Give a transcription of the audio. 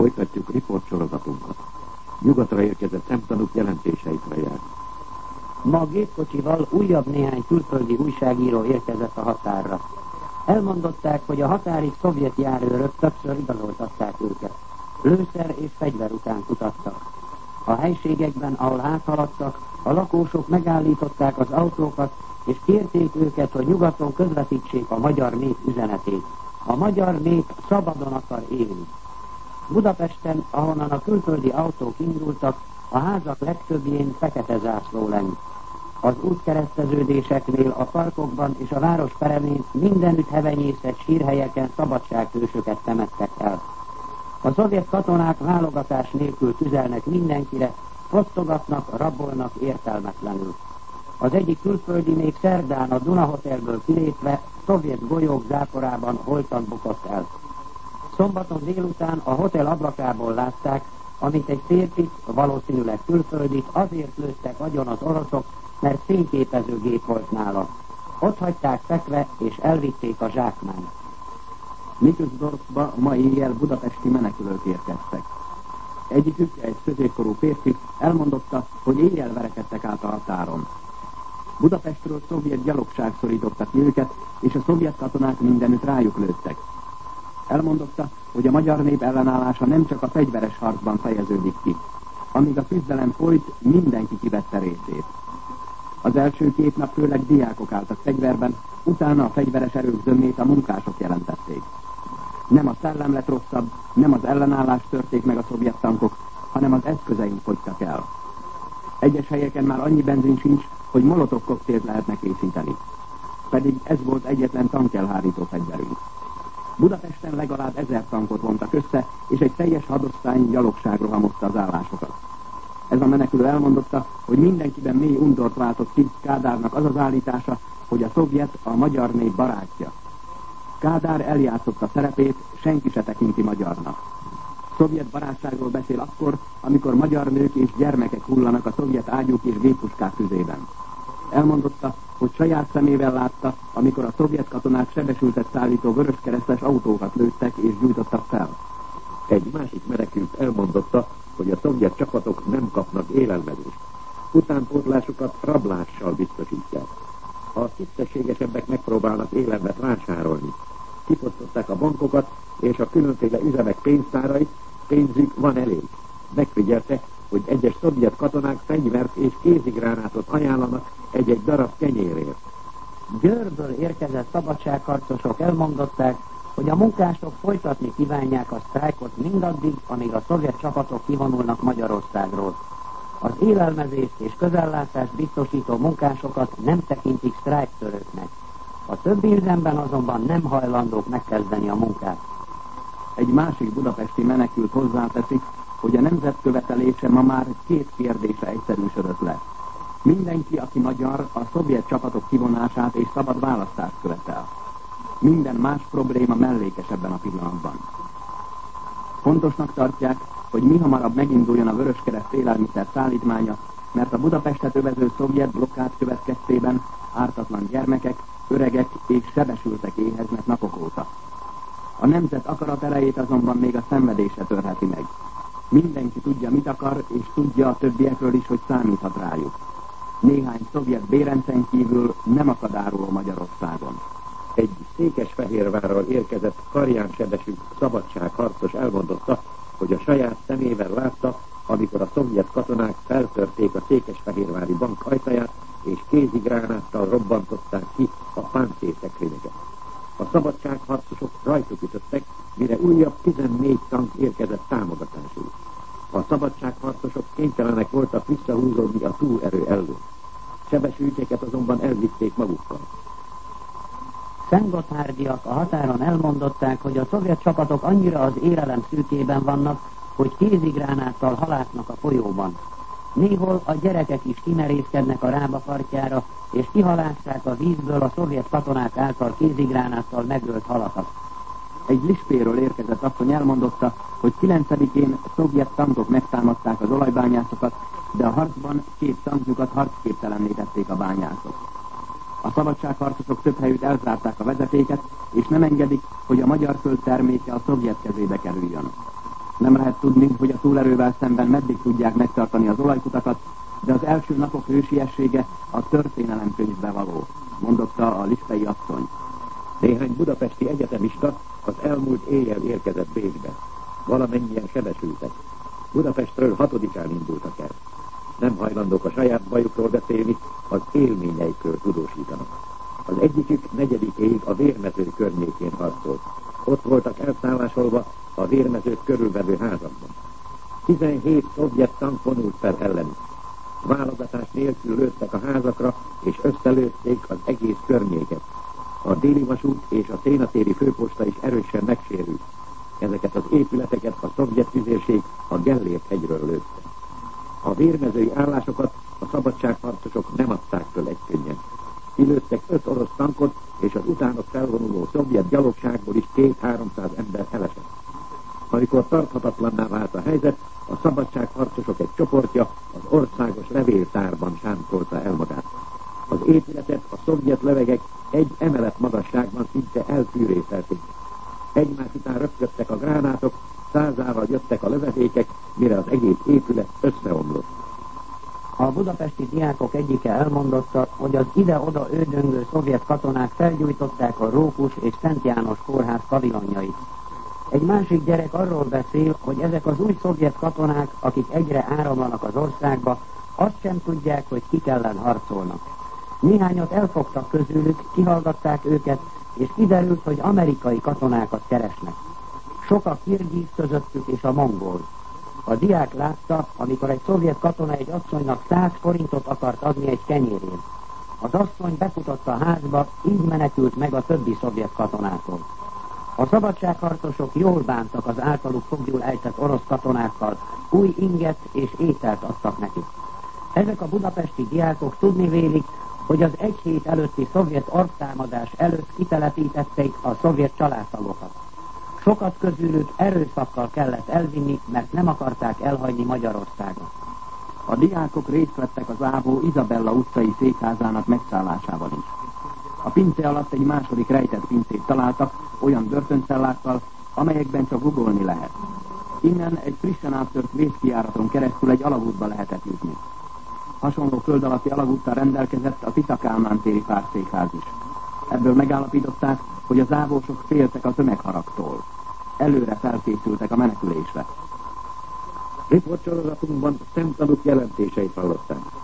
Folytatjuk riportsorozatunkat. Nyugatra érkezett szemtanúk jelentéseitre jár. Ma gépkocsival újabb néhány külföldi újságíró érkezett a határra. Elmondották, hogy a határig szovjet járőrök többször igazoltatták őket. Lőszer és fegyver után kutattak. A helységekben, ahol áthaladtak, a lakósok megállították az autókat, és kérték őket, hogy nyugaton közvetítsék a magyar nép üzenetét. A magyar nép szabadon akar élni. Budapesten, ahonnan a külföldi autók indultak, a házak legtöbbjén fekete zászló leng. Az útkereszteződéseknél, a parkokban és a város peremén mindenütt hevenyészett sírhelyeken szabadsághősöket temettek el. A szovjet katonák válogatás nélkül tüzelnek mindenkire, fosztogatnak, rabolnak értelmetlenül. Az egyik külföldi még szerdán a Duna Hotelből kilépve szovjet golyók záporában holtan bukott el. Szombaton délután a hotel ablakából látták, amint egy férfit, valószínűleg külföldit azért lőttek agyon az oroszok, mert fényképezőgép volt nála. Ott hagyták fekve és elvitték a zsákmányt. Nikolsdorfba ma éjjel budapesti menekülők érkeztek. Egyikük, egy középkorú férfi elmondotta, hogy éjjel verekedtek át a határon. Budapestről szovjet gyalogság szorította ki őket, és a szovjet katonák mindenütt rájuk lőttek. Elmondotta, hogy a magyar nép ellenállása nem csak a fegyveres harcban fejeződik ki. Amíg a küzdelem folyt, mindenki kivette részét. Az első 2 nap főleg diákok álltak fegyverben, utána a fegyveres erők zömét a munkások jelentették. Nem a szellem lett rosszabb, nem az ellenállást törték meg a szovjet tankok, hanem az eszközeink fogytak el. Egyes helyeken már annyi benzin sincs, hogy molotov koktélt lehetne készíteni. Pedig ez volt egyetlen tankelhárító fegyverünk. Budapesten legalább 1000 tankot vontak össze, és egy teljes hadosztály gyalogság rohamozta az állásokat. Ez a menekülő elmondotta, hogy mindenkiben mély undort váltott ki Kádárnak az az állítása, hogy a szovjet a magyar nép barátja. Kádár eljátszotta szerepét, senki se tekinti magyarnak. Szovjet barátságról beszél akkor, amikor magyar nők és gyermekek hullanak a szovjet ágyúk és géppuskák tüzében. Elmondotta, hogy saját szemével látta, amikor a szovjet katonák sebesültet szállító vöröskeresztes autókat lőttek és gyújtottak fel. Egy másik menekült elmondotta, hogy a szovjet csapatok nem kapnak élelmezést. Utánpótlásukat rablással biztosítják. A tisztességesebbek megpróbálnak élelmet vásárolni. Kifosztották a bankokat és a különféle üzemek pénztárait, pénzük van elég. Megfigyelte, hogy egyes szovjet katonák fegyvert és kézigránátot ajánlanak egy-egy darab kenyérért. Győrből érkezett szabadságharcosok elmondották, hogy a munkások folytatni kívánják a sztrájkot mindaddig, amíg a szovjet csapatok kivonulnak Magyarországról. Az élelmezést és közellátást biztosító munkásokat nem tekintik sztrájktörőknek. A többi üzemben azonban nem hajlandók megkezdeni a munkát. Egy másik budapesti menekült hozzáteszi, hogy a nemzet követelése ma már 2 kérdése egyszerűsödött le. Mindenki, aki magyar, a szovjet csapatok kivonását és szabad választást követel. Minden más probléma mellékes ebben a pillanatban. Fontosnak tartják, hogy mihamarabb meginduljon a Vöröskereszt élelmiszer szállítmánya, mert a Budapestet övező szovjet blokkád következtében ártatlan gyermekek, öregek és sebesültek éheznek napok óta. A nemzet akarat erejét azonban még a szenvedése törheti meg. Mindenki tudja, mit akar, és tudja a többiekről is, hogy számíthat rájuk. Néhány szovjet bérencen kívül nem akadárul Magyarországon. Egy Székesfehérvárral érkezett karjánsebesű szabadságharcos elmondotta, hogy a saját szemével látta, amikor a szovjet katonák feltörték a székesfehérvári bank ajtaját, és kézigránáttal robbantották ki a páncélszekrényeket. A szabadságharcosok rajtuk ütöttek, mire újabb 14 tank érkezett támogatásul. A szabadságharcosok kénytelenek voltak visszahúzódni a túlerő elől. Sebesültjeket azonban elvitték magukkal. Szentgotthárdiak a határon elmondották, hogy a szovjet csapatok annyira az érelem szűkében vannak, hogy kézigránáttal halásznak a folyóban. Néhol a gyerekek is kimerészkednek a Rába partjára, és kihalásszák a vízből a szovjet katonák által kézigránáttal megölt halakat. Egy Lispéről érkezett asszony elmondotta, hogy 9-én szovjet tankok megtámadták az olajbányászokat, de a harcban 2 tankjukat harcképtelenné tették a bányászok. A szabadságharcosok több helyütt elzárták a vezetéket, és nem engedik, hogy a magyar föld terméke a szovjet kezébe kerüljön. Nem lehet tudni, hogy a túlerővel szemben meddig tudják megtartani az olajkutakat, de az első napok hősiessége a történelemkönyvbe való, mondotta a lispei asszony. Néhány budapesti egyetemista az elmúlt éjjel érkezett Bécsbe. Valamennyien sebesültek. Budapestről 6-án indultak el. Nem hajlandók a saját bajukról beszélni, az élményeikről tudósítanak. Az egyikük 4. a Vérmező környékén harcolt. Ott voltak elszállásolva a Vérmezőt körülvevő házakban. 17 szovjet tank vonult fel ellenük. Válogatás nélkül lőttek a házakra, és összelőtték az egész környéket. A déli vasút és a Szénatéri főposta is erősen megsérült. Ezeket az épületeket a szovjet tüzérség a Gellért hegyről lőtte. A vérmezői állásokat a szabadságharcosok nem adták föl egykönnyen. Kilőttek 5 orosz tankot, és az utánok felvonuló szovjet gyalogságból is 200-300 ember elesett. Amikor tarthatatlanná vált a helyzet, a szabadságharcosok egy csoportja az országos levéltárban sáncolta el magát. Az épületet a szovjet lövegek egy emelet magasságban szinte elfűrészelték. Egymás után röpködtek a gránátok, százával jöttek a lövedékek, mire az egész épület összeomlott. A budapesti diákok egyike elmondotta, hogy az ide-oda ődöngő szovjet katonák felgyújtották a Rókus és Szent János kórház pavilonjait. Egy másik gyerek arról beszél, hogy ezek az új szovjet katonák, akik egyre áramlanak az országba, azt sem tudják, hogy kik ellen harcolnak. Néhányat elfogtak közülük, kihallgatták őket, és kiderült, hogy amerikai katonákat keresnek. Sok a kirgiz közöttük és a mongol. A diák látta, amikor egy szovjet katona egy asszonynak 100 forintot akart adni egy kenyérért. Az asszony befutott a házba, így menekült meg a többi szovjet katonától. A szabadságharcosok jól bántak az általuk foglyul ejtett orosz katonákkal, új inget és ételt adtak nekik. Ezek a budapesti diákok tudni vélik, hogy az egy hét előtti szovjet arctámadás előtt kitelepítették a szovjet családtagokat. Sokat közülük erőszakkal kellett elvinni, mert nem akarták elhagyni Magyarországot. A diákok részt vettek az Ávó Izabella utcai székházának megszállásában is. A pince alatt egy második rejtett pincét találtak, olyan börtöncellákkal, amelyekben csak googolni lehet. Innen egy frissen áttört vészkijáraton keresztül egy alagútba lehetett jutni. Hasonló föld alatti alagúttal rendelkezett a Tita Kálmán téri párszékház is. Ebből megállapították, hogy az ávósok féltek a tömegharagtól. Előre felkészültek a menekülésre. Riportsorozatunkban szemtanúk jelentéseit hallották.